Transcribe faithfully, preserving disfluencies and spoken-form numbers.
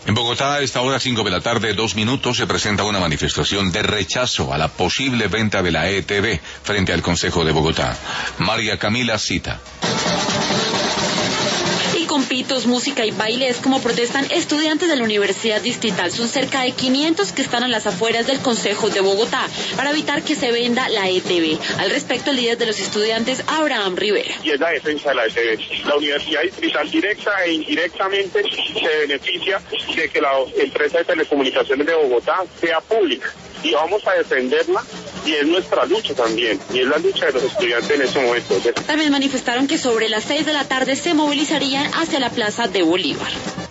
En Bogotá, a esta hora cinco de la tarde, dos minutos, se presenta una manifestación de rechazo a la posible venta de la E T V frente al Consejo de Bogotá. María Camila Cita. Y con pitos, música y baile es como protestan estudiantes de la Universidad Distrital. Son cerca de quinientos que están a las afueras del Consejo de Bogotá para evitar que se venda la E T V. Al respecto, el líder de los estudiantes, Abraham Rivera. Y es la defensa de la E T V. La Universidad Distrital directa e indirectamente se beneficia de que la empresa de telecomunicaciones de Bogotá sea pública. Y vamos a defenderla, y es nuestra lucha también, y es la lucha de los estudiantes en este momento. También manifestaron que sobre las seis de la tarde se movilizarían hacia la Plaza de Bolívar.